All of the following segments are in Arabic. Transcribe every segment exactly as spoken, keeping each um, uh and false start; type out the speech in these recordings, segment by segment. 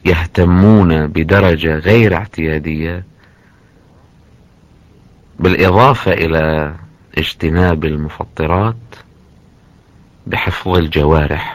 يهتمون بدرجة غير اعتيادية، بالإضافة إلى اجتناب المفطرات، بحفظ الجوارح.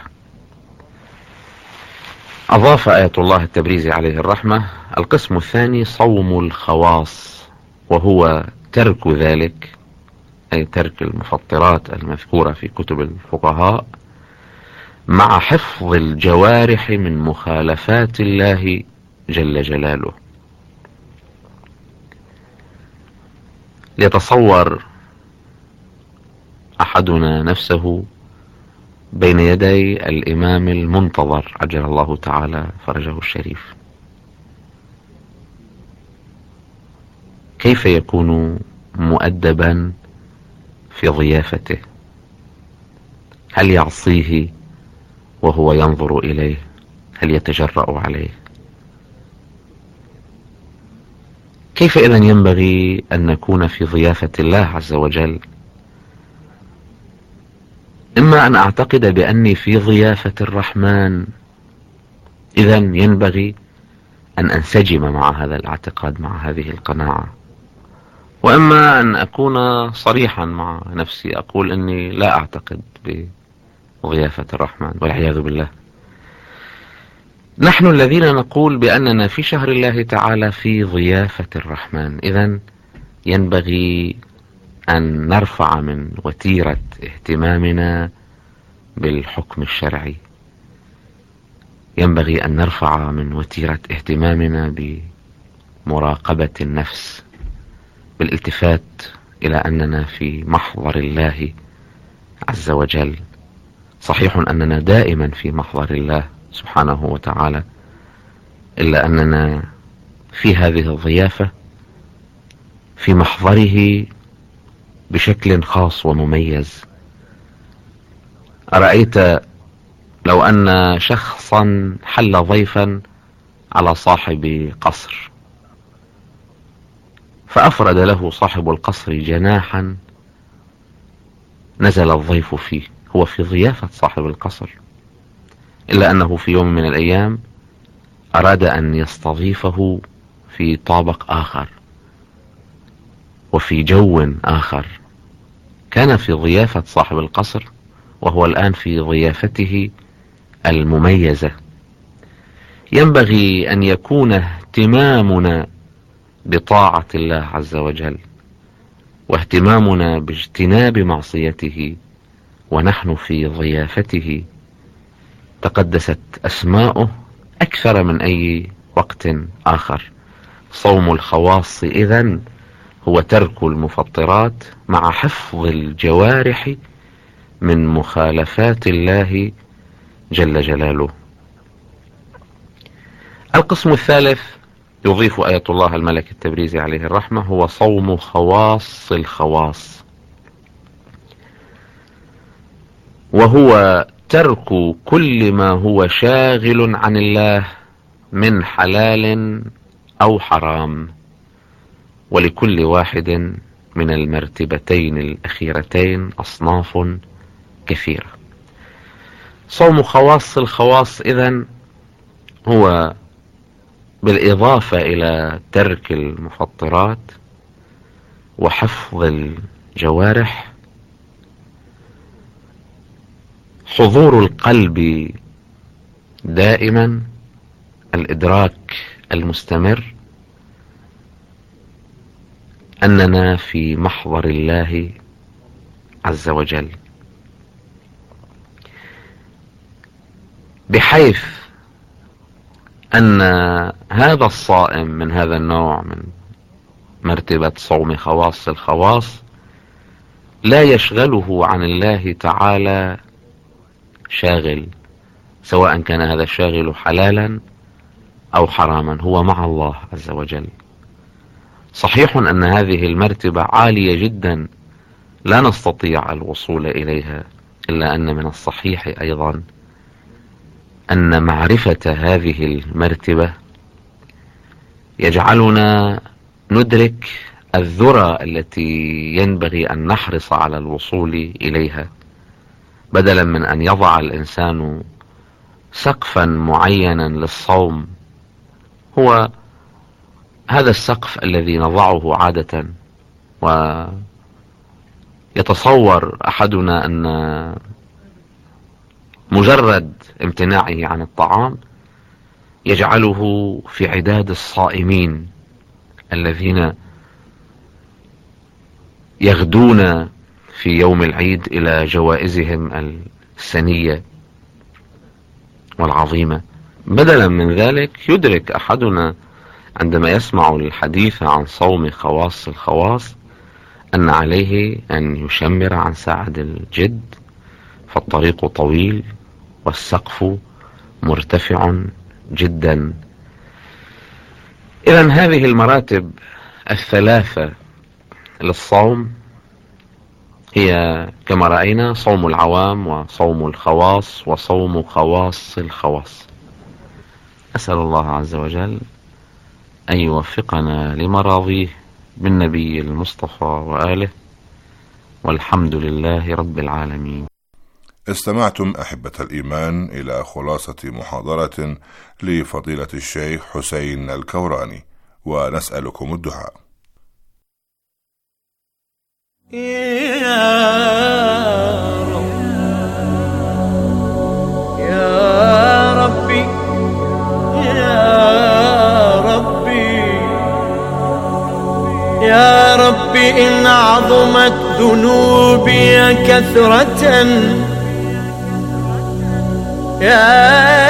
أضاف آية الله التبريزي عليه الرحمة: القسم الثاني صوم الخواص، وهو ترك ذلك، أي ترك المفطرات المذكورة في كتب الفقهاء، مع حفظ الجوارح من مخالفات الله جل جلاله. ليتصور أحدنا نفسه بين يدي الإمام المنتظر عجل الله تعالى فرجه الشريف، كيف يكون مؤدبا في ضيافته؟ هل يعصيه وهو ينظر إليه؟ هل يتجرأ عليه؟ كيف إذن ينبغي أن نكون في ضيافة الله عز وجل؟ إما أن أعتقد بأني في ضيافة الرحمن، إذن ينبغي أن أنسجم مع هذا الاعتقاد، مع هذه القناعة، وإما أن أكون صريحا مع نفسي أقول أني لا أعتقد بضيافة الرحمن والعياذ بالله. نحن الذين نقول بأننا في شهر الله تعالى في ضيافة الرحمن، إذن ينبغي أن نرفع من وتيرة اهتمامنا بالحكم الشرعي، ينبغي أن نرفع من وتيرة اهتمامنا بمراقبة النفس، بالالتفات إلى أننا في محضر الله عز وجل. صحيح أننا دائما في محضر الله سبحانه وتعالى، إلا أننا في هذه الضيافة في محضره بشكل خاص ومميز. أرأيت لو أن شخصا حل ضيفا على صاحب قصر، فأفرد له صاحب القصر جناحا نزل الضيف فيه، هو في ضيافة صاحب القصر، إلا أنه في يوم من الأيام أراد أن يستضيفه في طابق آخر وفي جو آخر. كان في ضيافة صاحب القصر وهو الآن في ضيافته المميزة. ينبغي أن يكون اهتمامنا بطاعة الله عز وجل واهتمامنا باجتناب معصيته ونحن في ضيافته تقدست أسماؤه أكثر من أي وقت آخر. صوم الخواص إذن هو ترك المفطرات مع حفظ الجوارح من مخالفات الله جل جلاله. القسم الثالث يضيف آية الله الملك التبريزي عليه الرحمة هو صوم خواص الخواص، وهو ترك كل ما هو شاغل عن الله من حلال أو حرام، ولكل واحد من المرتبتين الأخيرتين أصناف كثيرة. صوم خواص الخواص إذن هو بالإضافة إلى ترك المفطرات وحفظ الجوارح حضور القلب دائما، الإدراك المستمر أننا في محضر الله عز وجل، بحيث أن هذا الصائم من هذا النوع من مرتبة صوم خواص الخواص لا يشغله عن الله تعالى شاغل، سواء كان هذا الشاغل حلالا أو حراما، هو مع الله عز وجل. صحيح أن هذه المرتبة عالية جدا لا نستطيع الوصول إليها، إلا أن من الصحيح أيضا أن معرفة هذه المرتبة يجعلنا ندرك الذرة التي ينبغي أن نحرص على الوصول إليها، بدلا من أن يضع الإنسان سقفا معينا للصوم هو هذا السقف الذي نضعه عادة، ويتصور أحدنا أن مجرد امتناعه عن الطعام يجعله في عداد الصائمين الذين يغدون في يوم العيد إلى جوائزهم السنية والعظيمة. بدلا من ذلك يدرك أحدنا عندما يسمع الحديث عن صوم خواص الخواص أن عليه أن يشمر عن ساعد الجد، فالطريق طويل والسقف مرتفع جدا. إذن هذه المراتب الثلاثة للصوم هي كما رأينا صوم العوام وصوم الخواص وصوم خواص الخواص. أسأل الله عز وجل أن يوفقنا لمراضيه بالنبي المصطفى وآله، والحمد لله رب العالمين. استمعتم أحبة الإيمان إلى خلاصة محاضرة لفضيلة الشيخ حسين الكوراني، ونسألكم الدعاء. يا رب يا ربي يا ربي يا ربي إن عظمت ذنوبي كثرة يا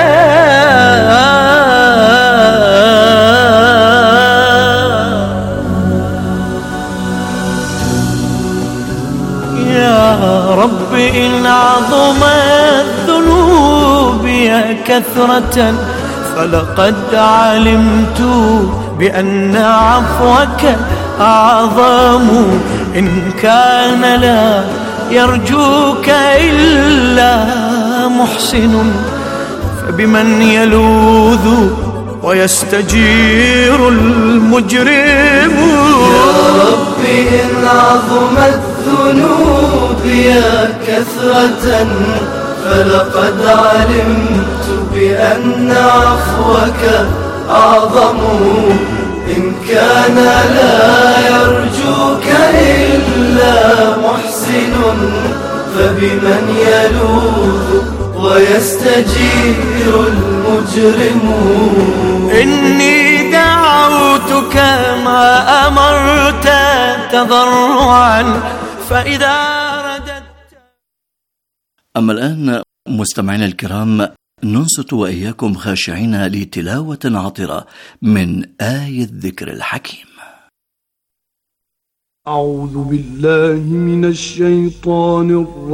رب إن عظمت ذنوبي كثرة فلقد علمت بأن عفوك أعظم، إن كان لا يرجوك إلا محسن فبمن يلوذ ويستجير المجرم. يا رب إن عظمت ذنوبي كثرة فلقد علمت بأن عفوك أعظم، إن كان لا يرجوك إلا محسن فبمن يلوذ ويستجير المجرم. إني دعوتك ما أمرت تضرعا فإذا رددت. أما الآن مستمعينا الكرام ننصت وإياكم خاشعين لتلاوة عطرة من آية الذكر الحكيم. أعوذ بالله من الشيطان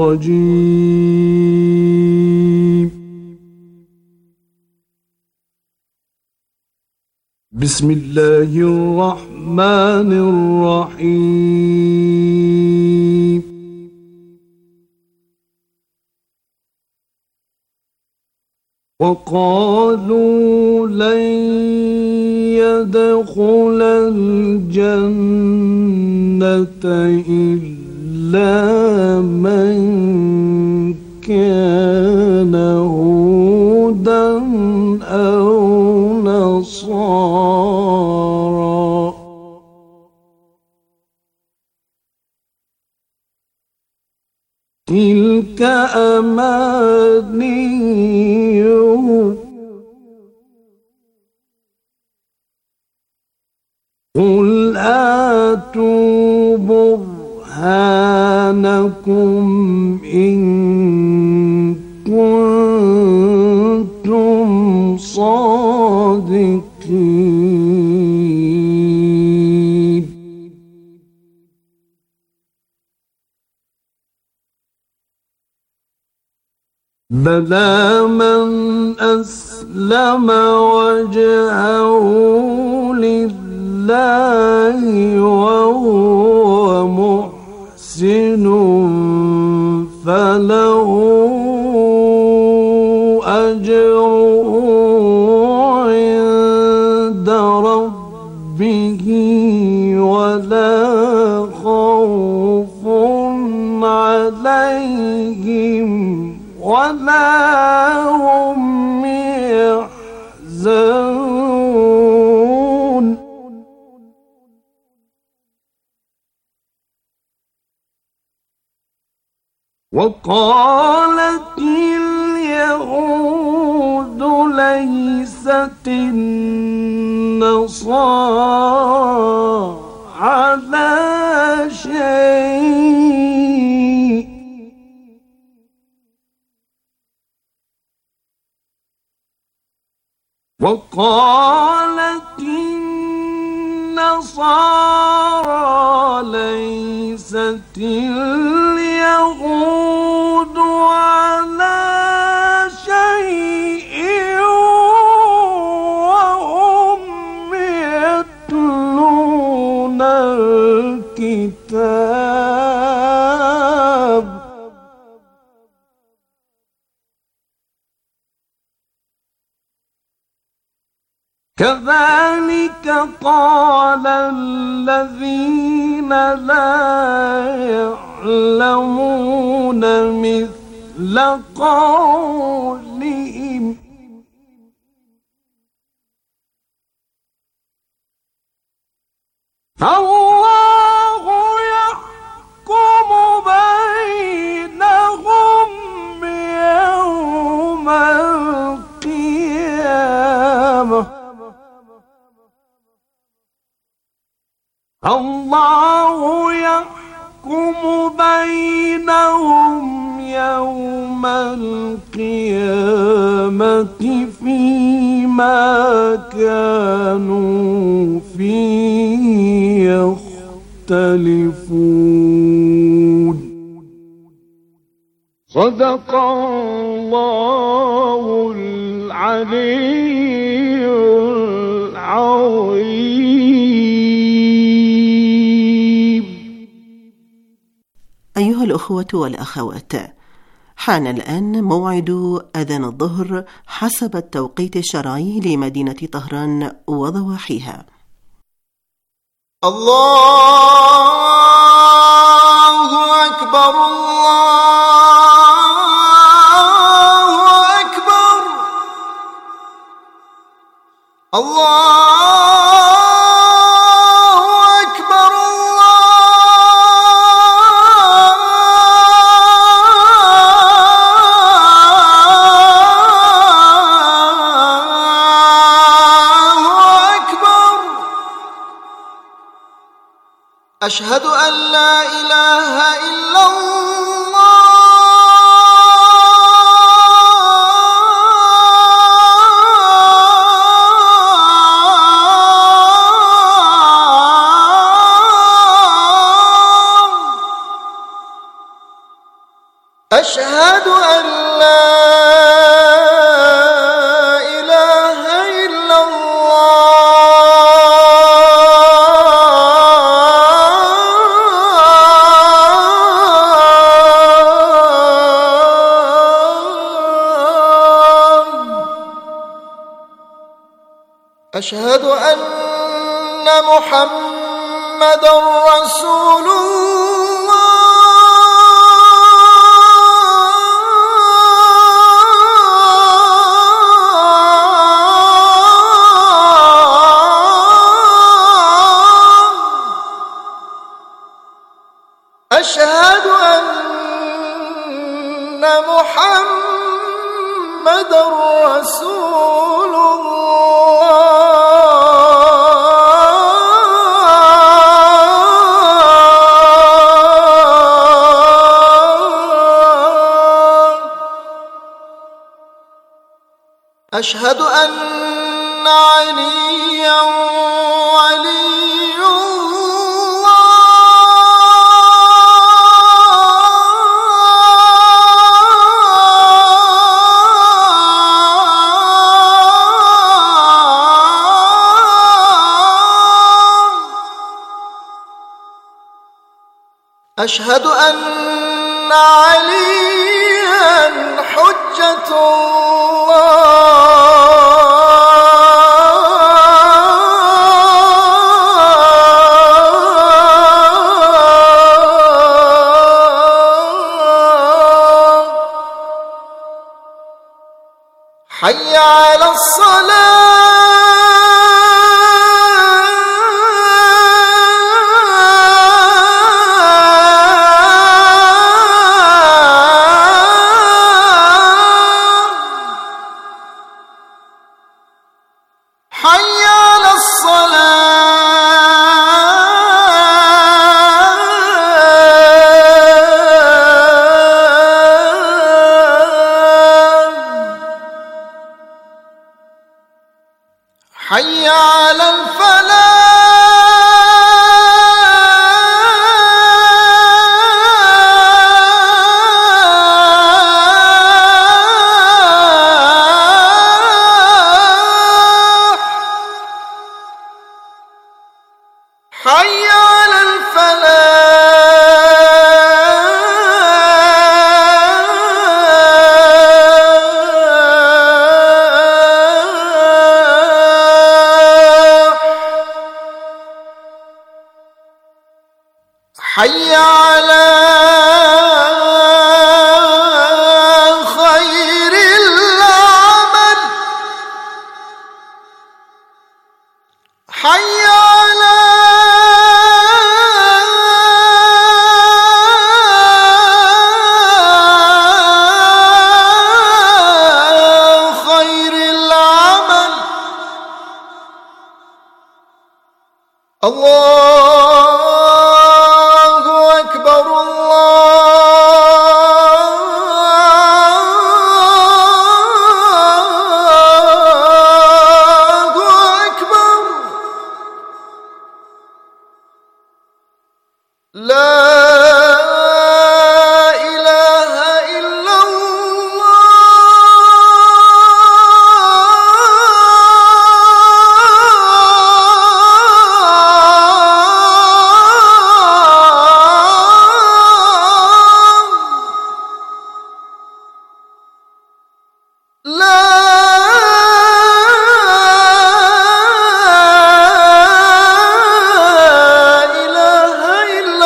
الرجيم. بسم الله الرحمن الرحيم. وقالوا لن يدخل الجنة إلا من كان هودا أو نصارى تلك أمانيهم قل آتوا برهانكم إن كنتم صادقين. بلى من أسلم وجهه لله وهو محسن فله أجره عند ربه ولا خوف عليهم ولا هم يحزنون. وقالت اليهود ليست النصارى على شيء وقالت النصارى ليست اليهود على شيء وهم يتلون الكتاب كذلك قال الذين لا يعلمون مثل قولهم الله يحكم بينهم يوم القيامة الله يحكم بينهم يوم القيامة فيما كانوا فيه يختلفون. صدق الله العلي العظيم. أيها الأخوة والأخوات، حان الآن موعد أذان الظهر حسب التوقيت الشرعي لمدينة طهران وضواحيها. الله أكبر الله أكبر الله أشهد أن لا إله إلا الله أشهد أن لا أشهد أن محمدًا رسول الله. أشهد أن محمدًا رسول الله. أشهد أن عليا ولي الله. أشهد أن عليا حجة الله. حي على الصلاة. حي على الصلاة حي على الفلاح حي على الفلاح حي على خير العمل حي على خير العمل الله أكبر الله أكبر لا إله إلا الله لا إله إلا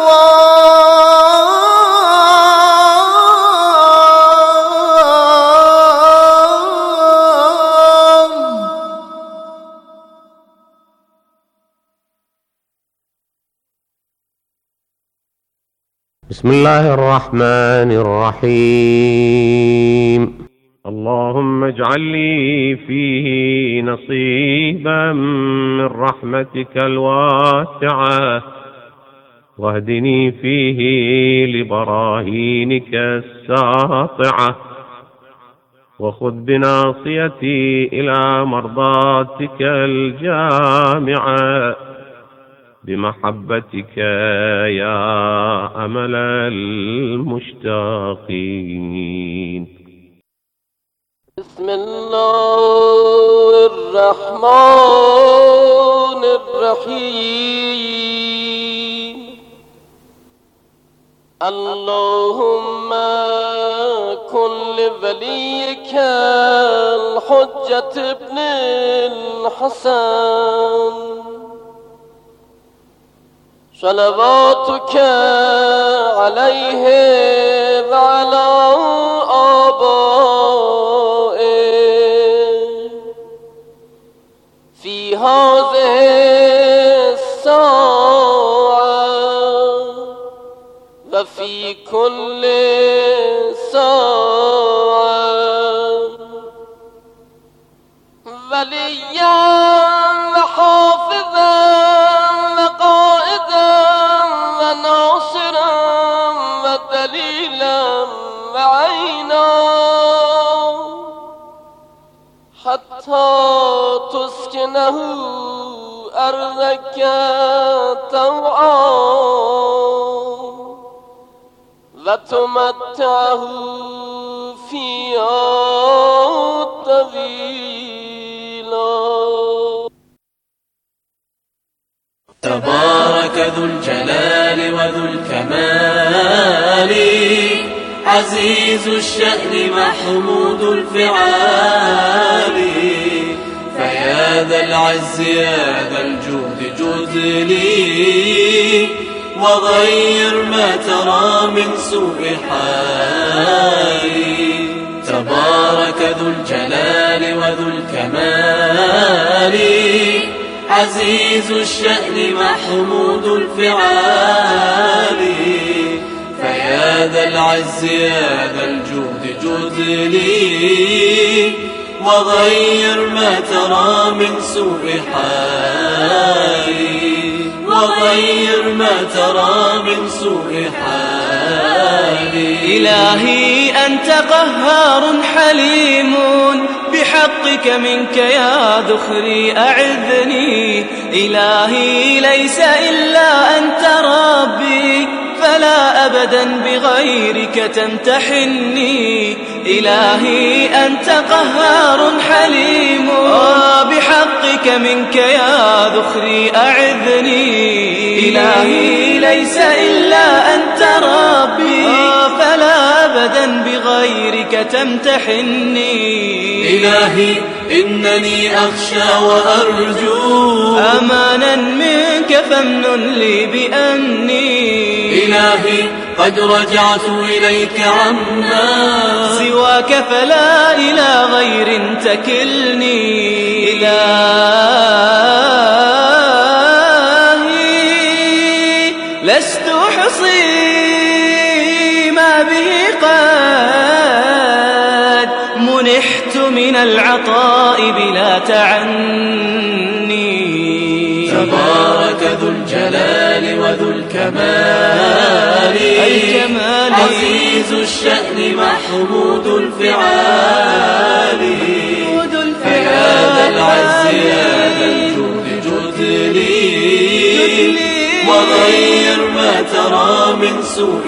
الله بسم الله الرحمن الرحيم. اللهم اجعل لي فيه نصيبا من رحمتك الواسعة، واهدني فيه لبراهينك الساطعة، وخذ بناصيتي إلى مرضاتك الجامعة بمحبتك يا أمل المشتاقين. بسم الله الرحمن الرحيم. اللهم كن لوليك الحجة ابن الحسن صلواتك عليه وعلى آبائه في هذه الساعة وفي كل ساعة، وليا وحافظا وقائدا وناصرا ودليلا وعينا، حتى تسكنه أرضك طوعا وتمتعه فيها طويلا. تبارك ذو الجلال وذو الكمال، عزيز الشأن محمود الفعال، فيا ذا العز يا ذا الجود جد لي، وغير ما ترى من سوء حالي. تبارك ذو الجلال وذو الكمال، عزيز الشأن محمود الفعال، فيا ذا العز يا ذا الجود جد لي، وغير ما ترى من سوء حالي وغير ما ترى من سوء حالي. إلهي أنت قهار حليم بحقك منك يا ذخري أعذني. إلهي ليس إلا أنت ربي فلا أبدا بغيرك تمتحني. إلهي أنت قهار حليم بحقك منك يا ذخري أعذني. إلهي ليس إلا أنت ربي فلا أبدا بغيرك تمتحني. إلهي إنني أخشى وأرجو أمانا منك فامنن لي بأني. إلهي قد رجعت إليك عما سواك فلا إلى غير تكلني. إلهي لست أحصي ما به قد منحت من العطاء بلا تعني. تبارك ذو الجلال وذو الكمال الجمال عزيز الشأن محمود الفعال. فيا ذا العز يا ذا الجود جد لي وغير ما ترى من سوء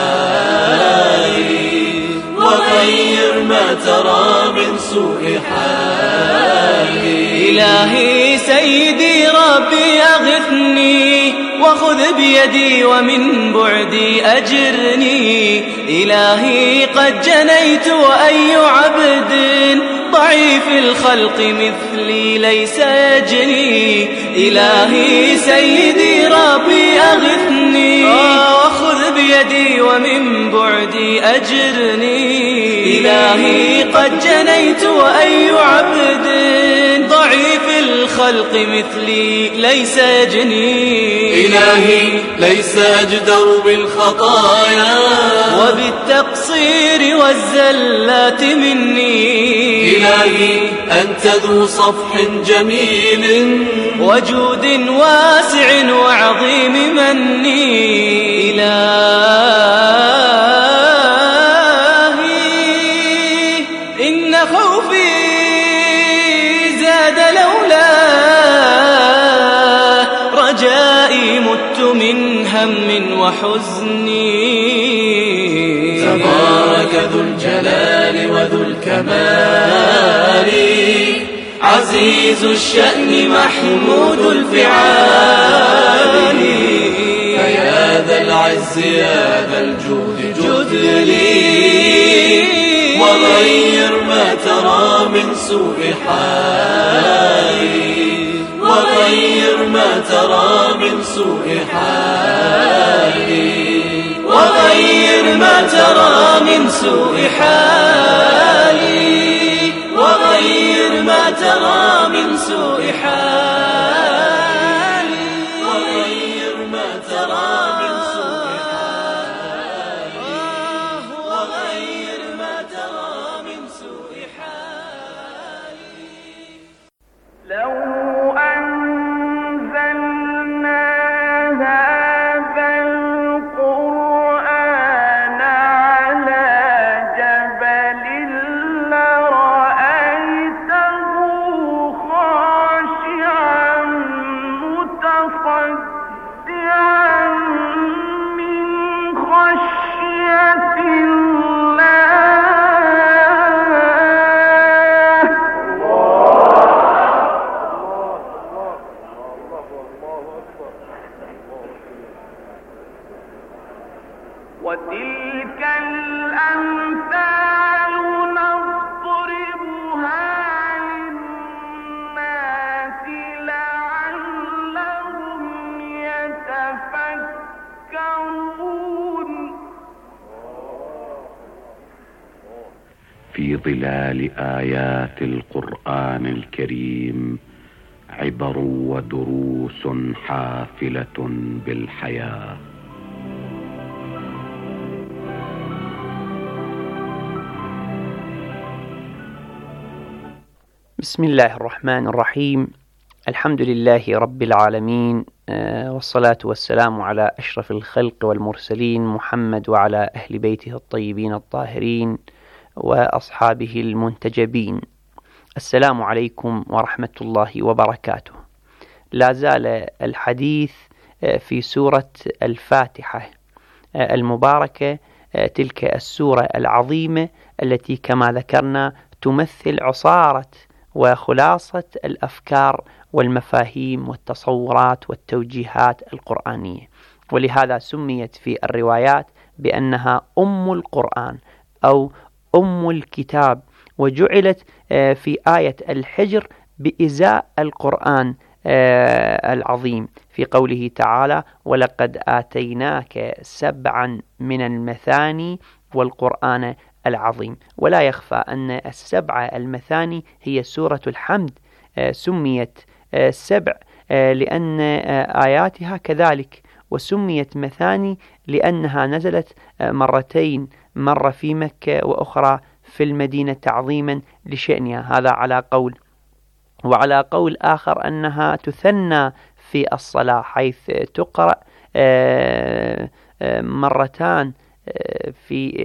حالي وغير ما ترى من سوء حالي. إلهي سيدي ربي أغثني وخذ بيدي ومن بعدي أجرني. إلهي قد جنيت وأي عبد ضعيف الخلق مثلي ليس يجني. إلهي سيدي ربي أغثني وخذ بيدي ومن بعدي أجرني. إلهي قد جنيت وأي عبد ضعيف الخلق مثلي ليس يجني. إلهي ليس أجدر بالخطايا وبالتقصير والزلات مني. إلهي أنت ذو صفح جميل وجود واسع وعظيم مني. إلهي إن خوفي زاد لولا رجائي مت من هم وحزني. تبارك ذو الجلال وذو الكمال عزيز الشأن محمود الفعال. فيا ذا العز يا ذا الجود جد لي وغير ما ترى من سوء حالي وغير ما ترى من سوء حالي وغير ما ترى من سوء حالي وغير ما ترى من سوء حالي وغير ما ترى من سوء حالي وغير ما ترى من سوء حالي. لو أنزلنا هذا القرآن على جبل لرأيته خاشعا متصدعا من خشية وتلك الأمثال نضربها للناس لعلهم يتفكرون. في ظلال آيات القرآن الكريم عبر ودروس حافلة بالحياة. بسم الله الرحمن الرحيم. الحمد لله رب العالمين، والصلاة والسلام على أشرف الخلق والمرسلين محمد وعلى أهل بيته الطيبين الطاهرين وأصحابه المنتجبين. السلام عليكم ورحمة الله وبركاته. لا زال الحديث في سورة الفاتحة المباركة، تلك السورة العظيمة التي كما ذكرنا تمثل عصارة وخلاصة الأفكار والمفاهيم والتصورات والتوجيهات القرآنية، ولهذا سميت في الروايات بأنها أم القرآن أو أم الكتاب، وجعلت في آية الحجر بإزاء القرآن العظيم في قوله تعالى: ولقد آتيناك سبعا من المثاني والقرآن العظيم. ولا يخفى أن السبع المثاني هي سورة الحمد، سميت سبع لأن آياتها كذلك، وسميت مثاني لأنها نزلت مرتين، مرة في مكة وأخرى في المدينة تعظيما لشأنها، هذا على قول. وعلى قول آخر أنها تثنى في الصلاة، حيث تقرأ مرتان في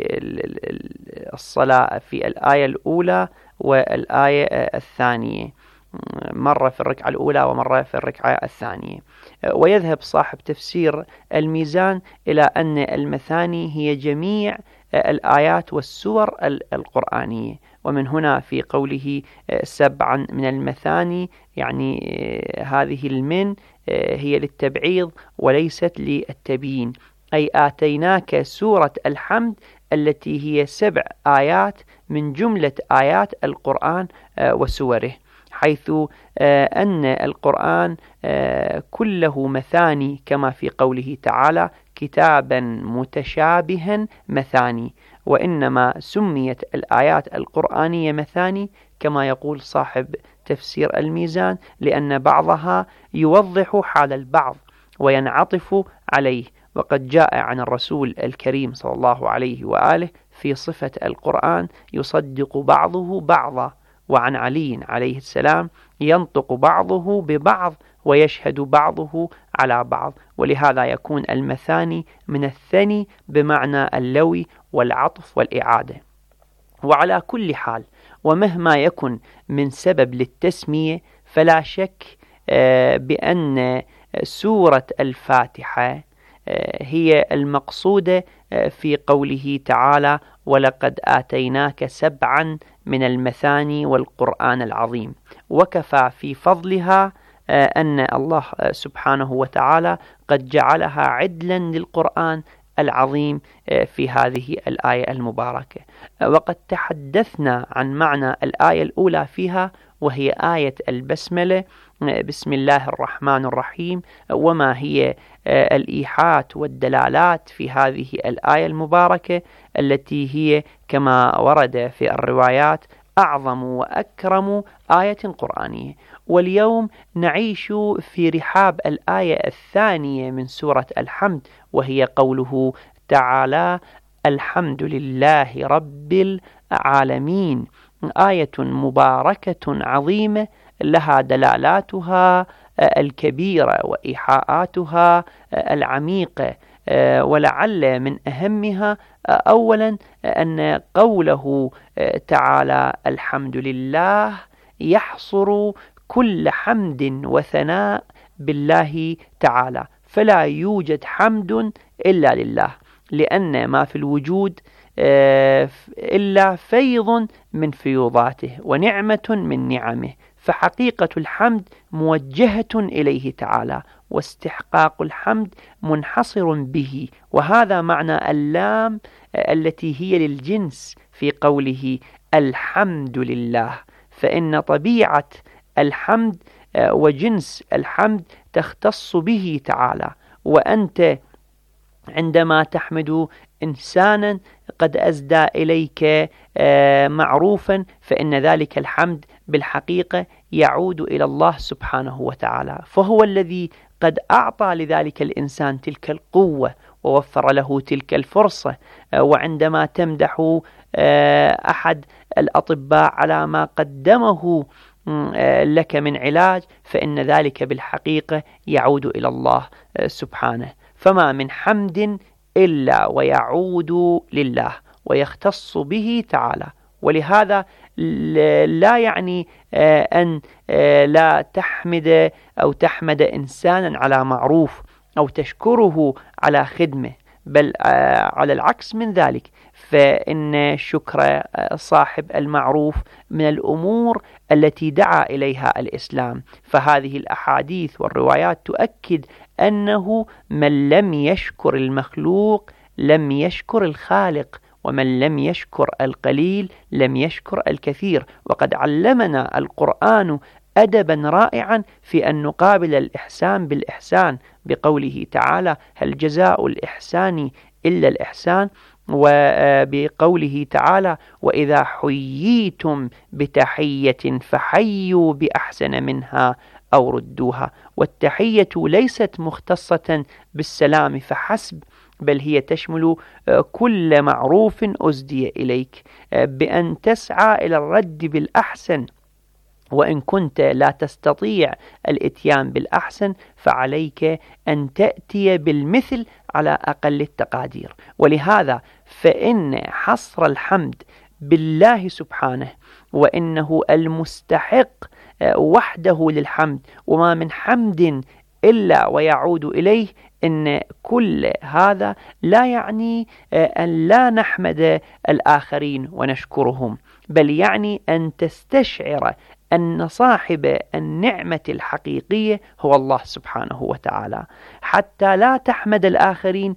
الصلاة، في الآية الأولى والآية الثانية، مرة في الركعة الأولى ومرة في الركعة الثانية. ويذهب صاحب تفسير الميزان إلى أن المثاني هي جميع الآيات والسور القرآنية، ومن هنا في قوله سبعا من المثاني يعني هذه المن هي للتبعيض وليست للتبيين، أي آتيناك سورة الحمد التي هي سبع آيات من جملة آيات القرآن وسوره، حيث أن القرآن كله مثاني كما في قوله تعالى: كتابا متشابها مثاني. وإنما سميت الآيات القرآنية مثاني كما يقول صاحب تفسير الميزان لأن بعضها يوضح حال البعض وينعطف عليه، وقد جاء عن الرسول الكريم صلى الله عليه وآله في صفة القرآن يصدق بعضه بعضا، وعن علي عليه السلام ينطق بعضه ببعض ويشهد بعضه على بعض، ولهذا يكون المثاني من الثني بمعنى اللوي والعطف والإعادة. وعلى كل حال، ومهما يكن من سبب للتسمية، فلا شك بأن سورة الفاتحة هي المقصودة في قوله تعالى: ولقد آتيناك سبعا من المثاني والقرآن العظيم. وكفى في فضلها أن الله سبحانه وتعالى قد جعلها عدلا للقرآن العظيم في هذه الآية المباركة. وقد تحدثنا عن معنى الآية الأولى فيها، وهي آية البسملة: بسم الله الرحمن الرحيم. وما هي الإيحاءات والدلالات في هذه الآية المباركة التي هي كما ورد في الروايات أعظم وأكرم آية قرآنية. واليوم نعيش في رحاب الآية الثانية من سورة الحمد، وهي قوله تعالى: الحمد لله رب العالمين. آية مباركة عظيمة لها دلالاتها الكبيرة وإيحاءاتها العميقة، ولعل من أهمها أولا أن قوله تعالى الحمد لله يحصر كل حمد وثناء بالله تعالى، فلا يوجد حمد إلا لله، لأن ما في الوجود إلا فيض من فيوضاته ونعمة من نعمه، فحقيقة الحمد موجهة إليه تعالى، واستحقاق الحمد منحصر به. وهذا معنى اللام التي هي للجنس في قوله الحمد لله، فإن طبيعة الحمد وجنس الحمد تختص به تعالى. وأنت عندما تحمد إنسانا قد أزدى إليك معروفا، فإن ذلك الحمد بالحقيقة يعود إلى الله سبحانه وتعالى، فهو الذي قد أعطى لذلك الإنسان تلك القوة ووفر له تلك الفرصة. وعندما تمدح أحد الأطباء على ما قدمه لك من علاج، فإن ذلك بالحقيقة يعود إلى الله سبحانه. فما من حمد إلا ويعود لله ويختص به تعالى. ولهذا لا يعني أن لا تحمد أو تحمد إنسانا على معروف أو تشكره على خدمة، بل على العكس من ذلك، فإن شكر صاحب المعروف من الأمور التي دعا إليها الإسلام. فهذه الأحاديث والروايات تؤكد أنه من لم يشكر المخلوق لم يشكر الخالق، ومن لم يشكر القليل لم يشكر الكثير. وقد علمنا القرآن أدبا رائعا في أن نقابل الإحسان بالإحسان، بقوله تعالى: هل جزاء الإحسان إلا الإحسان؟ وبقوله تعالى: وإذا حييتم بتحية فحيوا بأحسن منها أو ردوها. والتحية ليست مختصة بالسلام فحسب، بل هي تشمل كل معروف أسدي إليك، بأن تسعى إلى الرد بالأحسن، وإن كنت لا تستطيع الإتيان بالأحسن فعليك أن تأتي بالمثل على أقل التقادير. ولهذا فإن حصر الحمد بالله سبحانه، وإنه المستحق وحده للحمد، وما من حمد إلا ويعود إليه، إن كل هذا لا يعني أن لا نحمد الآخرين ونشكرهم، بل يعني أن تستشعر أن صاحب النعمة الحقيقية هو الله سبحانه وتعالى، حتى لا تحمد الآخرين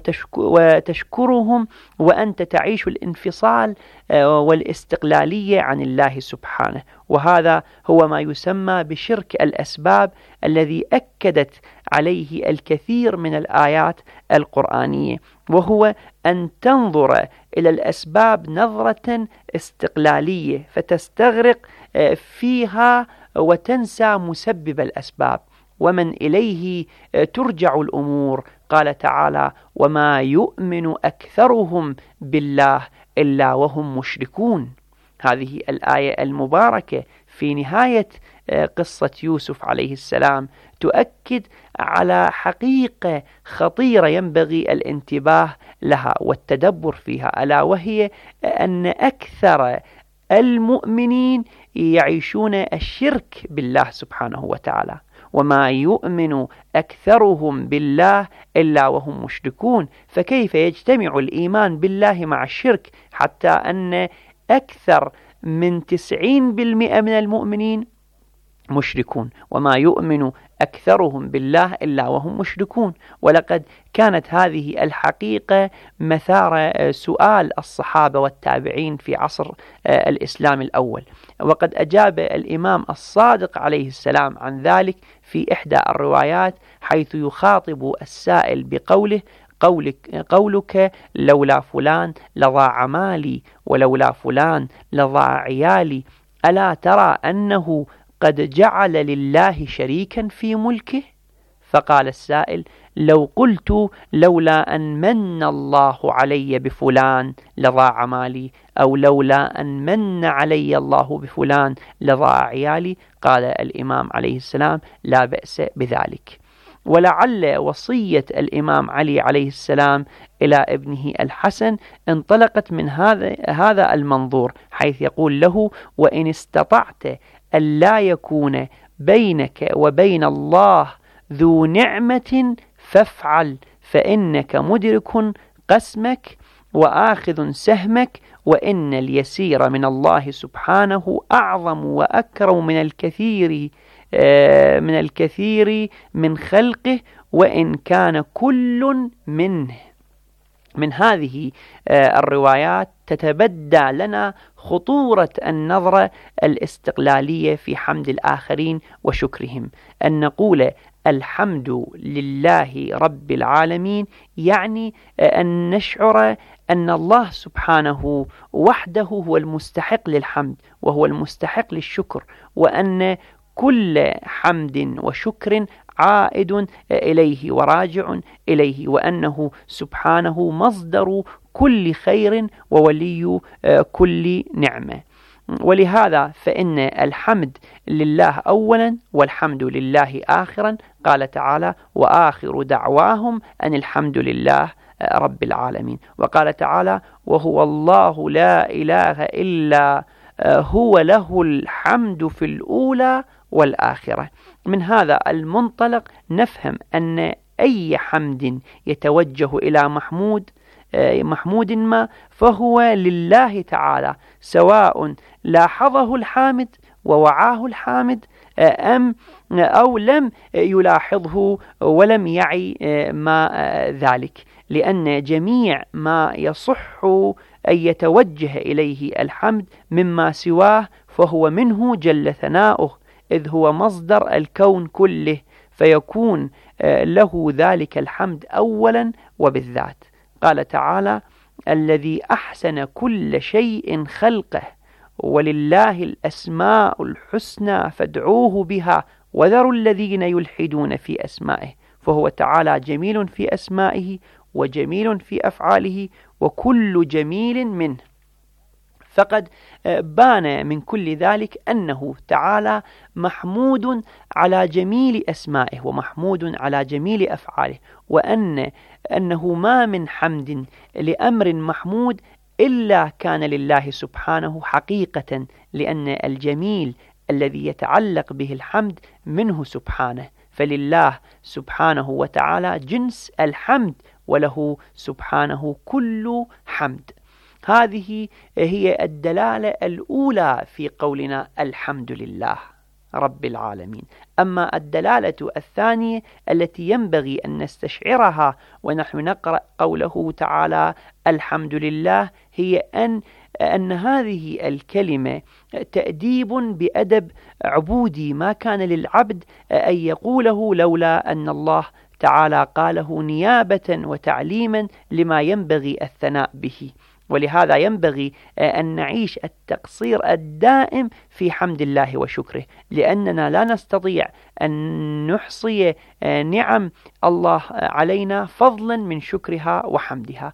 وتشكرهم وأنت تعيش الانفصال والاستقلالية عن الله سبحانه. وهذا هو ما يسمى بشرك الأسباب، الذي أكدت عليه الكثير من الآيات القرآنية، وهو أن تنظر إلى الأسباب نظرة استقلالية فتستغرق فيها وتنسى مسبب الأسباب، ومن إليه ترجع الأمور. قال تعالى: وما يؤمن أكثرهم بالله إلا وهم مشركون. هذه الآية المباركة في نهاية قصة يوسف عليه السلام تؤكد على حقيقة خطيرة ينبغي الانتباه لها والتدبر فيها، ألا وهي أن أكثر المؤمنين يعيشون الشرك بالله سبحانه وتعالى. وما يؤمن أكثرهم بالله إلا وهم مشركون. فكيف يجتمع الإيمان بالله مع الشرك، حتى أن أكثر من تسعين بالمئة من المؤمنين مشركون، وما يؤمن أكثرهم بالله إلا وهم مشركون. ولقد كانت هذه الحقيقة مثار سؤال الصحابة والتابعين في عصر الإسلام الأول، وقد أجاب الإمام الصادق عليه السلام عن ذلك في إحدى الروايات، حيث يخاطب السائل بقوله: قولك, قولك لولا فلان لضاع مالي، ولولا فلان لضاع عيالي، ألا ترى أنه قد جعل لله شريكا في ملكه؟ فقال السائل: لو قلت لولا أن من الله علي بفلان لضاع مالي، أو لولا أن من علي الله بفلان لضاع عيالي، قال الإمام عليه السلام: لا بأس بذلك. ولعل وصية الإمام علي عليه السلام إلى ابنه الحسن انطلقت من هذا هذا المنظور، حيث يقول له: وإن استطعت أن لا يكون بينك وبين الله ذو نعمة فافعل، فإنك مدرك قسمك وآخذ سهمك، وإن اليسير من الله سبحانه أعظم وأكرم من الكثير من الكثير من خلقه، وإن كان كل منه. من هذه الروايات تتبدى لنا خطورة النظرة الاستقلالية في حمد الآخرين وشكرهم. أن نقول الحمد لله رب العالمين يعني أن نشعر أن الله سبحانه وحده هو المستحق للحمد وهو المستحق للشكر، وأن كل حمد وشكر عائد إليه وراجع إليه، وأنه سبحانه مصدر كل خير وولي كل نعمة. ولهذا فإن الحمد لله أولا والحمد لله آخرا. قال تعالى: وآخر دعواهم أن الحمد لله رب العالمين. وقال تعالى: وهو الله لا إله إلا هو له الحمد في الأولى والآخرة. من هذا المنطلق نفهم أن أي حمد يتوجه إلى محمود محمود ما فهو لله تعالى، سواء لاحظه الحامد ووعاه الحامد أم أو لم يلاحظه ولم يعي ما ذلك، لأن جميع ما يصح أن يتوجه إليه الحمد مما سواه فهو منه جل ثناؤه، إذ هو مصدر الكون كله، فيكون له ذلك الحمد أولا وبالذات. قال تعالى: الذي أحسن كل شيء خلقه ولله الأسماء الحسنى فادعوه بها وذروا الذين يلحدون في أسمائه. فهو تعالى جميل في أسمائه وجميل في أفعاله وكل جميل منه. فقد بان من كل ذلك أنه تعالى محمود على جميل أسمائه ومحمود على جميل أفعاله، وأن أنه ما من حمد لأمر محمود إلا كان لله سبحانه حقيقة، لأن الجميل الذي يتعلق به الحمد منه سبحانه، فلله سبحانه وتعالى جنس الحمد وله سبحانه كل حمد. هذه هي الدلالة الأولى في قولنا الحمد لله رب العالمين. أما الدلالة الثانية التي ينبغي أن نستشعرها ونحن نقرأ قوله تعالى الحمد لله هي أن أن هذه الكلمة تأديب بأدب عبودي ما كان للعبد أن يقوله لولا أن الله تعالى قاله نيابة وتعليما لما ينبغي الثناء به. ولهذا ينبغي أن نعيش التقصير الدائم في حمد الله وشكره، لأننا لا نستطيع أن نحصي نعم الله علينا فضلا من شكرها وحمدها،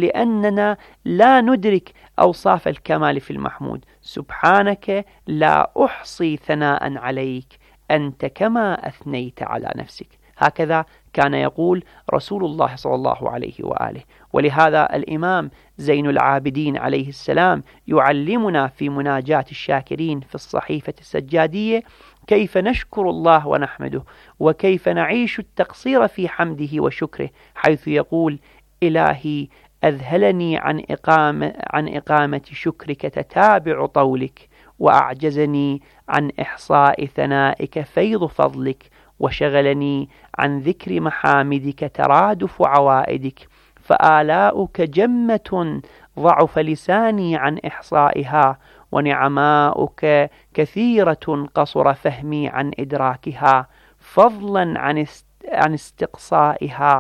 ولأننا لا ندرك أوصاف الكمال في المحمود. سبحانك لا أحصي ثناء عليك أنت كما أثنيت على نفسك. هكذا كان يقول رسول الله صلى الله عليه وآله. ولهذا الإمام زين العابدين عليه السلام يعلمنا في مناجاة الشاكرين في الصحيفة السجادية كيف نشكر الله ونحمده، وكيف نعيش التقصير في حمده وشكره، حيث يقول: إلهي أذهلني عن إقامة, عن إقامة شكرك تتابع طولك، وأعجزني عن إحصاء ثنائك فيض فضلك، وشغلني عن ذكر محامدك ترادف عوائدك، فآلاؤك جمة ضعف لساني عن إحصائها، ونعماؤك كثيرة قصر فهمي عن إدراكها، فضلا عن عن استقصائها.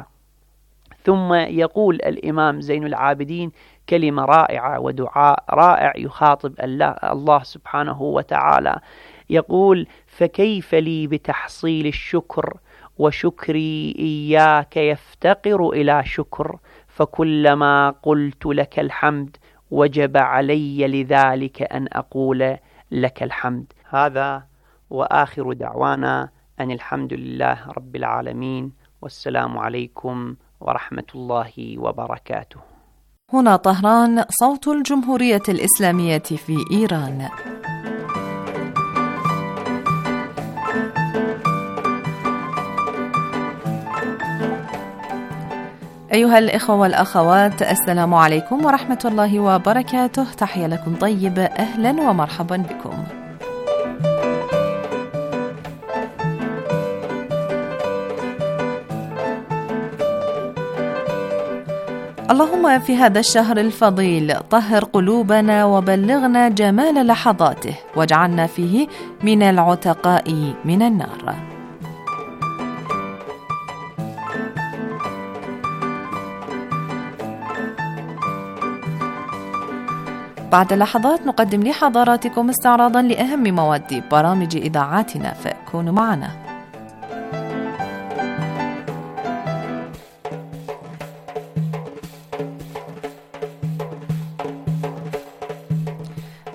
ثم يقول الإمام زين العابدين كلمة رائعة ودعاء رائع يخاطب الله سبحانه وتعالى، يقول: فكيف لي بتحصيل الشكر وشكري إياك يفتقر إلى شكر، فكلما قلت لك الحمد وجب علي لذلك أن أقول لك الحمد. هذا وآخر دعوانا أن الحمد لله رب العالمين، والسلام عليكم ورحمة الله وبركاته. هنا طهران، صوت الجمهورية الإسلامية في إيران. أيها الإخوة والأخوات، السلام عليكم ورحمة الله وبركاته. تحية لكم طيبة، أهلا ومرحبا بكم. اللهم في هذا الشهر الفضيل طهر قلوبنا وبلغنا جمال لحظاته، واجعلنا فيه من العتقاء من النار. بعد لحظات نقدم لحضراتكم استعراضا لأهم مواد برامج إذاعاتنا، فكونوا معنا.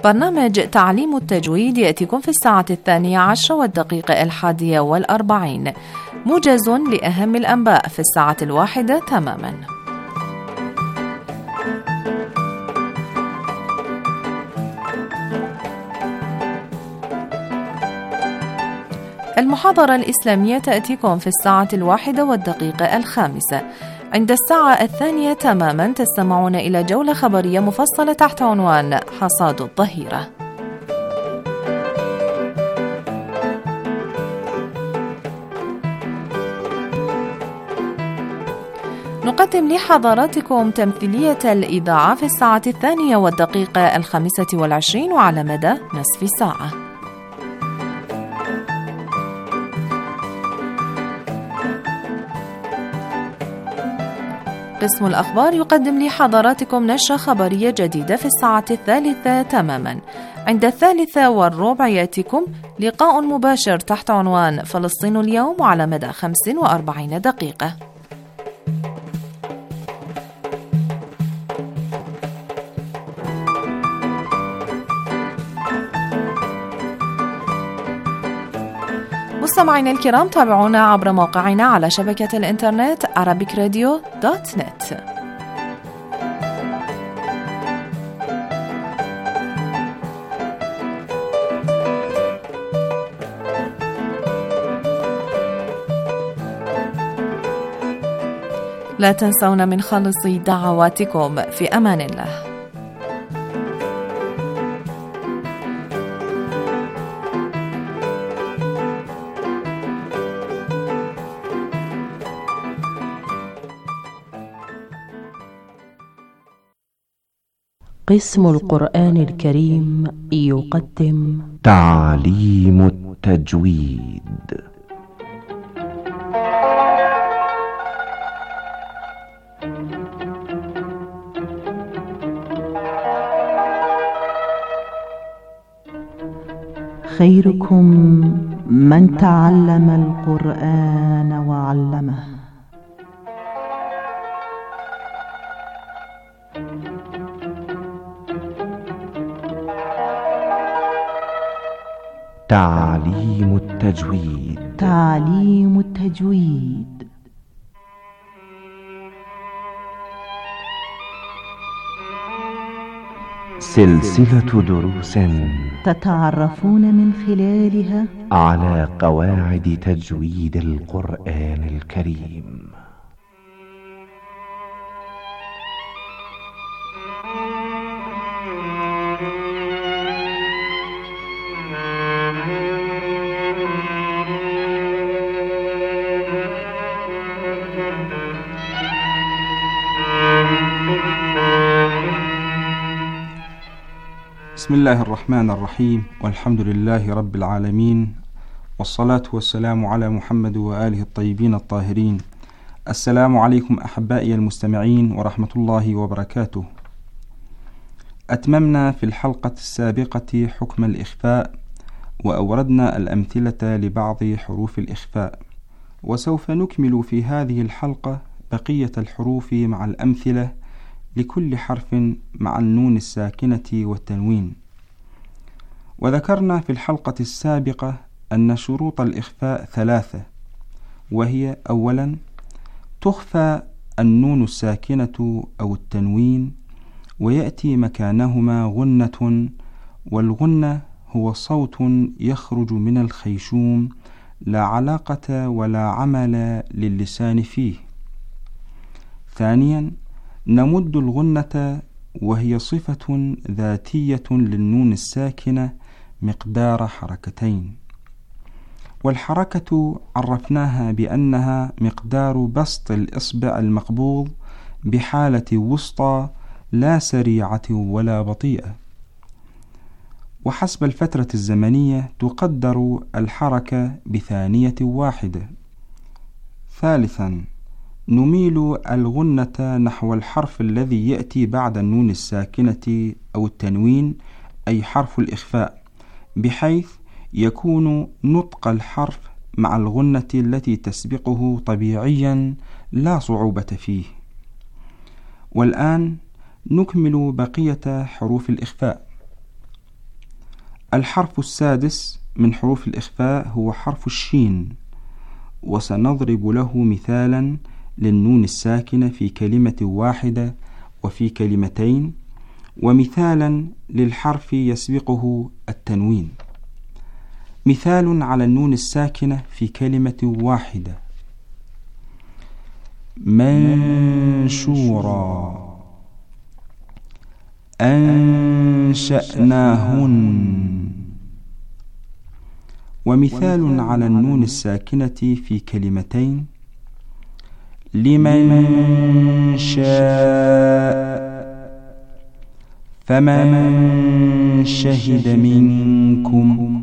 برنامج تعليم التجويد يأتيكم في الساعة الثانية عشر والدقيقة الحادية والأربعين، موجز لأهم الأنباء في الساعة الواحدة تماما. المحاضرة الإسلامية تأتيكم في الساعة الواحدة والدقيقة الخامسة. عند الساعة الثانية تماما تستمعون إلى جولة خبرية مفصلة تحت عنوان حصاد الظهيرة. نقدم لحضراتكم تمثيلية الإذاعة في الساعة الثانية والدقيقة الخامسة والعشرين وعلى مدى نصف ساعة. قسم الأخبار يقدم لحضراتكم نشرة خبرية جديدة في الساعة الثالثة تماما. عند الثالثة والربع يأتيكم لقاء مباشر تحت عنوان فلسطين اليوم وعلى مدى خمس وأربعين دقيقة. مستمعينا الكرام، تابعونا عبر موقعنا على شبكة الإنترنت arabic radio دوت نت. لا تنسون من خالص دعواتكم. في أمان الله. قسم القرآن الكريم يقدم تعليم التجويد. خيركم من تعلم القرآن وعلمه. تعليم التجويد. تعليم التجويد سلسلة دروس تتعرفون من خلالها على قواعد تجويد القرآن الكريم. بسم الله الرحمن الرحيم، والحمد لله رب العالمين، والصلاة والسلام على محمد وآله الطيبين الطاهرين. السلام عليكم أحبائي المستمعين ورحمة الله وبركاته. أتممنا في الحلقة السابقة حكم الإخفاء، وأوردنا الأمثلة لبعض حروف الإخفاء، وسوف نكمل في هذه الحلقة بقية الحروف مع الأمثلة لكل حرف مع النون الساكنة والتنوين. وذكرنا في الحلقة السابقة أن شروط الإخفاء ثلاثة، وهي: أولا، تخفى النون الساكنة أو التنوين ويأتي مكانهما غنة، والغنة هو صوت يخرج من الخيشوم لا علاقة ولا عمل للسان فيه. ثانيا، نمد الغنة وهي صفة ذاتية للنون الساكنة مقدار حركتين، والحركة عرفناها بأنها مقدار بسط الإصبع المقبوض بحالة وسطى لا سريعة ولا بطيئة، وحسب الفترة الزمنية تقدر الحركة بثانية واحدة. ثالثا، نميل الغنة نحو الحرف الذي يأتي بعد النون الساكنة أو التنوين، أي حرف الإخفاء، بحيث يكون نطق الحرف مع الغنة التي تسبقه طبيعيا لا صعوبة فيه. والآن نكمل بقية حروف الإخفاء. الحرف السادس من حروف الإخفاء هو حرف الشين، وسنضرب له مثالا للنون الساكنة في كلمة واحدة وفي كلمتين، ومثالا للحرف يسبقه التنوين. مثال على النون الساكنة في كلمة واحدة: منشورا، أنشأناهن. ومثال على النون الساكنة في كلمتين: لمن شاء، فمن شهد منكم.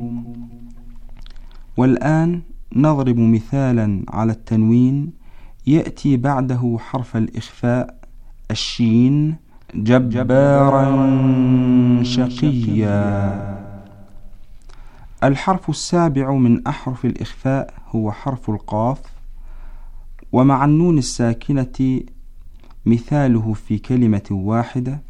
والآن نضرب مثالا على التنوين يأتي بعده حرف الإخفاء الشين: جبارا شقيا. الحرف السابع من أحرف الإخفاء هو حرف القاف، ومع النون الساكنة مثاله في كلمة واحدة: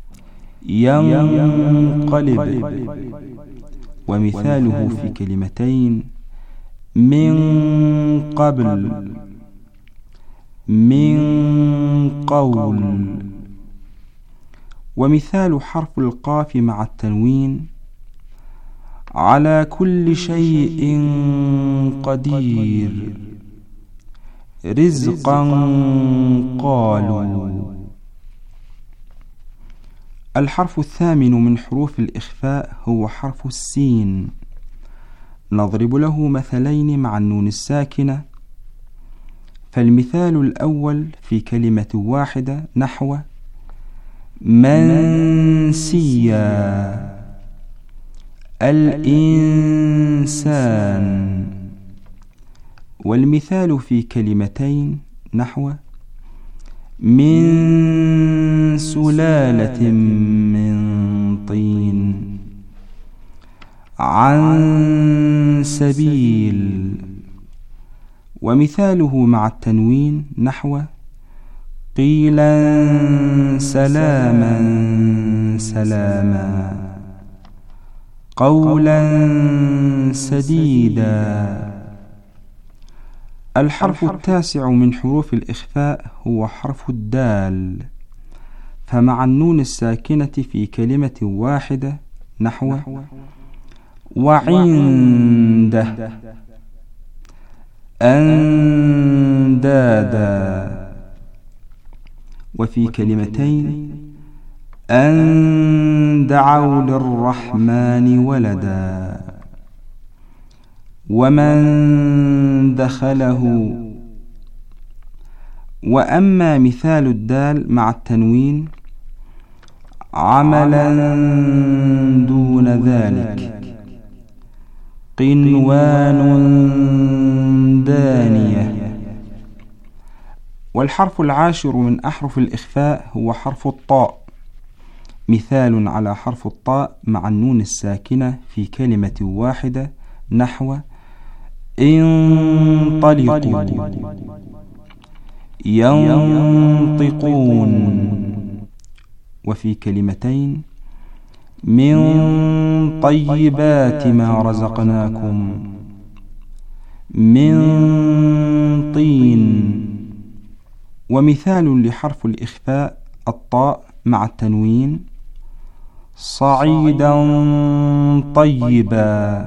ينقلب. ومثاله في كلمتين: من قبل، من قول. ومثال حرف القاف مع التنوين: على كل شيء قدير، رزقا قالوا. الحرف الثامن من حروف الإخفاء هو حرف السين، نضرب له مثلين مع النون الساكنة. فالمثال الأول في كلمة واحدة نحو منسيا، الإنسان. والمثال في كلمتين نحو من سلالة من طين، عن سبيل. ومثاله مع التنوين نحو قيلا سلاما سلاما، قولا سديدا. الحرف التاسع من حروف الإخفاء هو حرف الدال، فمع النون الساكنة في كلمة واحدة نحو وعنده، أندادا. وفي كلمتين: أن دعوا للرحمن ولدا، ومن دخله. وأما مثال الدال مع التنوين: عملا دون ذلك، قنوان دانية. والحرف العاشر من أحرف الإخفاء هو حرف الطاء، مثال على حرف الطاء مع النون الساكنة في كلمة واحدة نحو انطلقوا، ينطقون. وفي كلمتين: من طيبات ما رزقناكم، من طين. ومثال لحرف الإخفاء الطاء مع التنوين: صعيدا طيبا،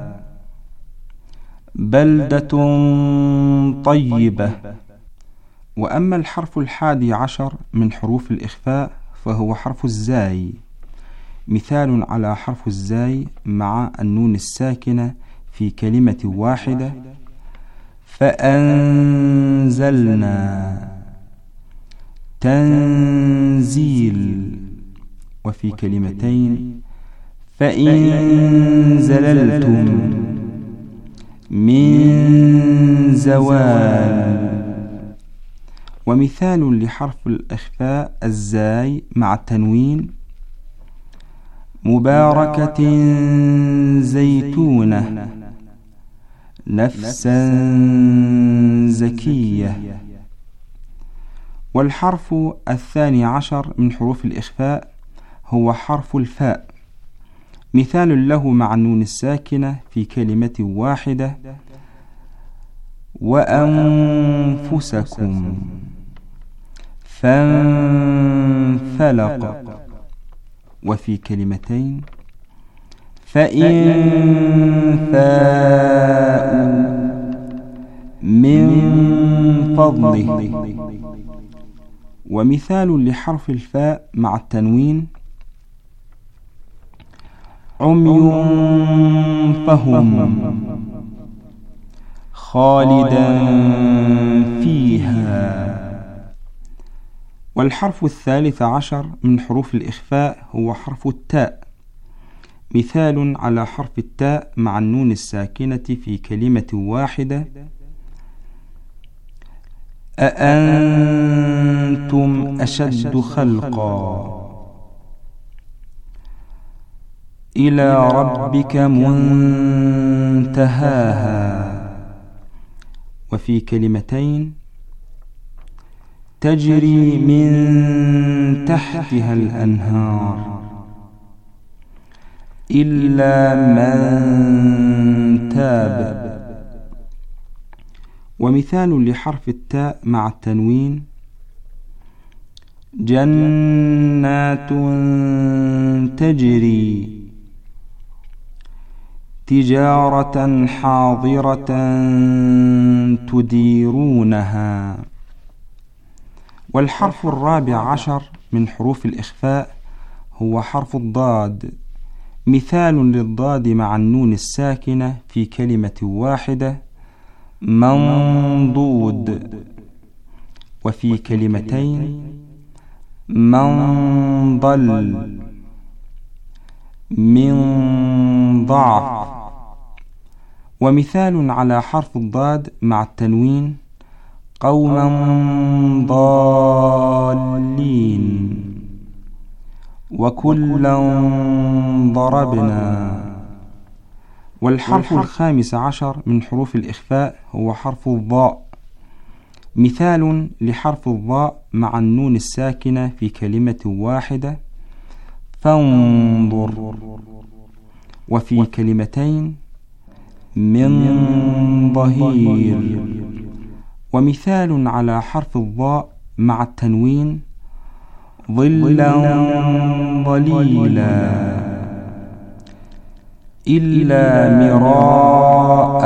بلدة طيبة. وأما الحرف الحادي عشر من حروف الإخفاء فهو حرف الزاي، مثال على حرف الزاي مع النون الساكنة في كلمة واحدة: فأنزلنا، تنزيل. وفي كلمتين: فإن زللتم، من زوال. ومثال لحرف الإخفاء الزاي مع التنوين: مباركة زيتونة، نفسا زكية. والحرف الثاني عشر من حروف الإخفاء هو حرف الفاء، مثال له مع النون الساكنة في كلمة واحدة: وأنفسكم، فانفلق. وفي كلمتين: فإن فاءوا من فضله. ومثال لحرف الفاء مع التنوين: عمي فهم، خالدا فيها. والحرف الثالث عشر من حروف الإخفاء هو حرف التاء. مثال على حرف التاء مع النون الساكنة في كلمة واحدة: أأنتم أشد خلقا، إلى ربك منتهاها. وفي كلمتين: تجري من تحتها الأنهار، إلا من تاب. ومثال لحرف التاء مع التنوين: جنات تجري، تجارة حاضرة تديرونها. والحرف الرابع عشر من حروف الإخفاء هو حرف الضاد. مثال للضاد مع النون الساكنة في كلمة واحدة: منضود. وفي كلمتين: منضل، من ضعف. ومثال على حرف الضاد مع التنوين: قوما ضالين، وكلا ضربنا. والحرف الخامس عشر من حروف الإخفاء هو حرف الضاء. مثال لحرف الضاء مع النون الساكنة في كلمة واحدة: فانظر. وفي كلمتين: من ظهير. ومثال على حرف الضاء مع التنوين: ظلا ظليلا، إلا مراء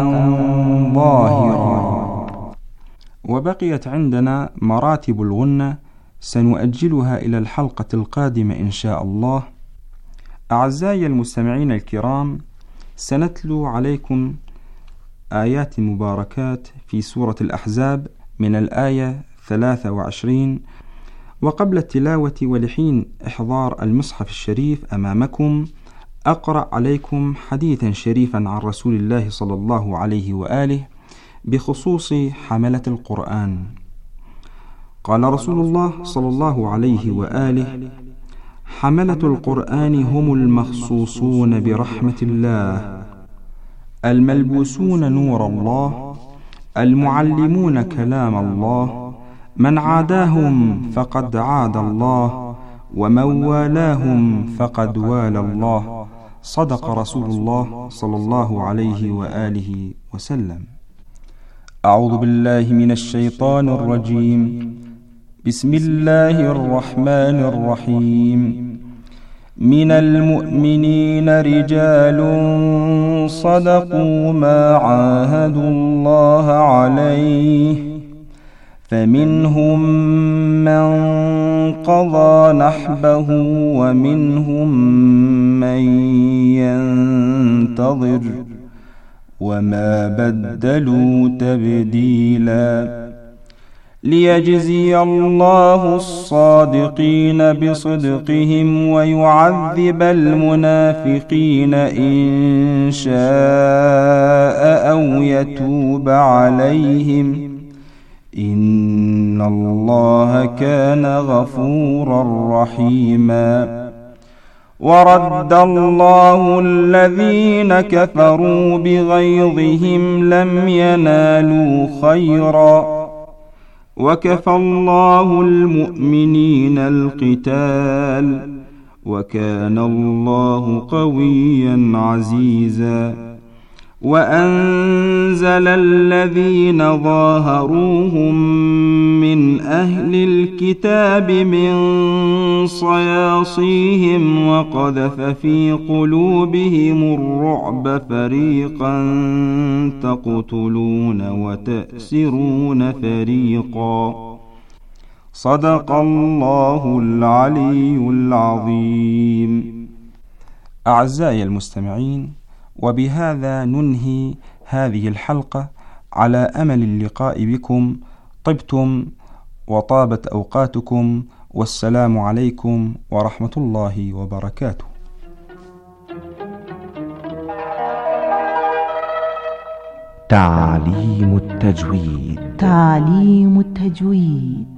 ظاهرا. وبقيت عندنا مراتب الغنة سنؤجلها إلى الحلقة القادمة إن شاء الله. أعزائي المستمعين الكرام، سنتلو عليكم آيات مباركات في سورة الأحزاب من الآية ثلاثة وعشرين. وقبل التلاوة ولحين إحضار المصحف الشريف أمامكم، أقرأ عليكم حديثا شريفا عن رسول الله صلى الله عليه وآله بخصوص حملة القرآن. قال رسول الله صلى الله عليه وآله: حملة القرآن هم المخصوصون برحمة الله، الملبوسون نور الله، المعلمون كلام الله، من عاداهم فقد عاد الله، ومن والاهم فقد والى الله. صدق رسول الله صلى الله عليه وآله وسلم. أعوذ بالله من الشيطان الرجيم. بسم الله الرحمن الرحيم. من المؤمنين رجال صدقوا ما عاهدوا الله عليه، فمنهم من قضى نحبه ومنهم من ينتظر وما بدلوا تبديلا، ليجزي الله الصادقين بصدقهم ويعذب المنافقين إن شاء أو يتوب عليهم، إن الله كان غفورا رحيما. ورد الله الذين كفروا بغيظهم لم ينالوا خيرا، وكفى الله المؤمنين القتال، وكان الله قويا عزيزا. وأنزل الذين ظاهروهم من أهل الكتاب من صياصيهم وقذف في قلوبهم الرعب فريقا تقتلون وتأسرون فريقا. صدق الله العلي العظيم. أعزائي المستمعين، وبهذا ننهي هذه الحلقة على أمل اللقاء بكم. طبتم وطابت أوقاتكم، والسلام عليكم ورحمة الله وبركاته. تعليم التجويد. تعليم التجويد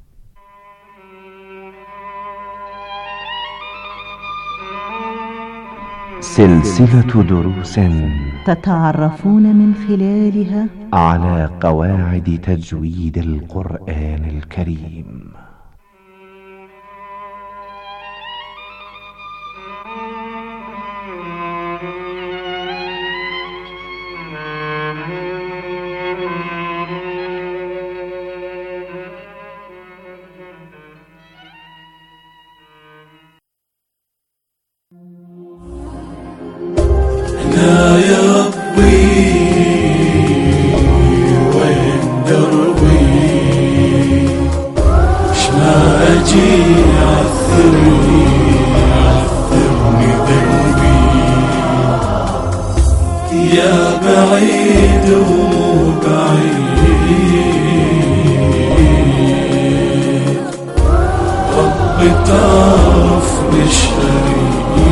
سلسلة دروس تتعرفون من خلالها على قواعد تجويد القرآن الكريم. لا يا ربي وين دربي، شما أجي عثرني عثرني ذنبي، يا بعيد ومو بعيد، ربي تعرف نشهري،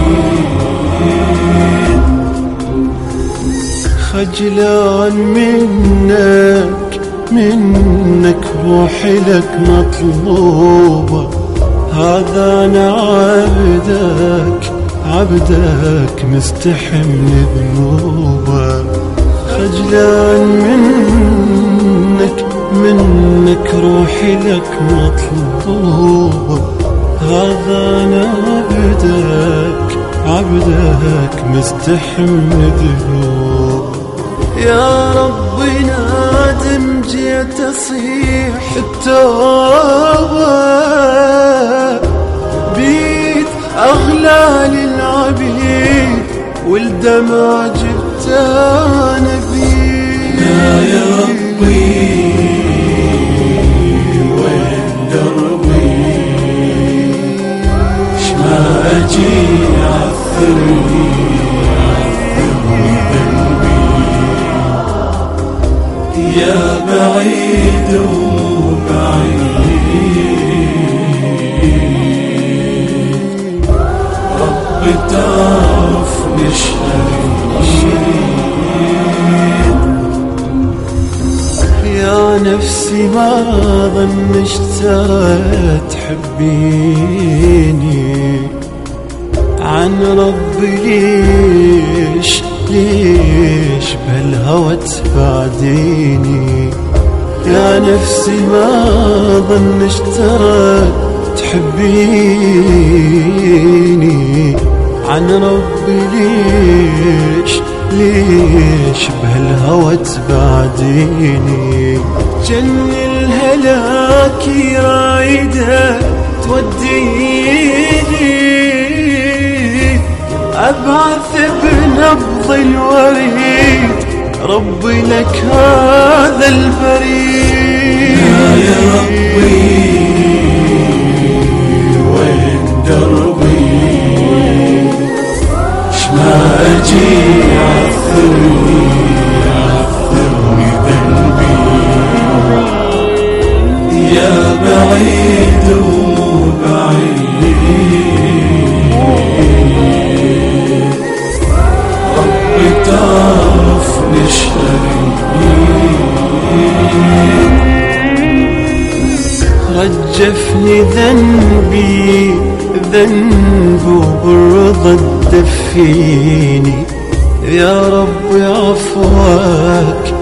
خجلان منك منك روحي لك مطلوبة، هذا أنا عبدك عبدك مستحمل ذنوبة، خجلان منك منك روحي لك مطلوبة، هذا أنا عبدك عبدك مستحمل ذنوب. يا ربي نادم جيت أصيح التوبة، بيت أغلال العبيد والدمع جبت أنا بيد. لا يا ربي وين دربي، شما أجي عثرني عثرني ذنبي، يا بعيد ومو بعيد، ربي تعرف نشهري، يا نفسي ما ظنش ترى تحبيني، عن ربي ليش ليش بهالهوى تبعديني، يا نفسي ما ظنش ترى تحبيني، عن ربي ليش ليش بهالهوى تبعديني، جن الهلاك رايدة توديني، أبعث بنبض الوريد ربي لك هذا البريد. يا ربي وين دربي، شما أجي عثرني عثرني ذنبي، يا بعيد ومو بعيد، ربي تعرف نشهري، رجفني ذنبي ذنب وبالرضا تدفيني، يا ربي عفواك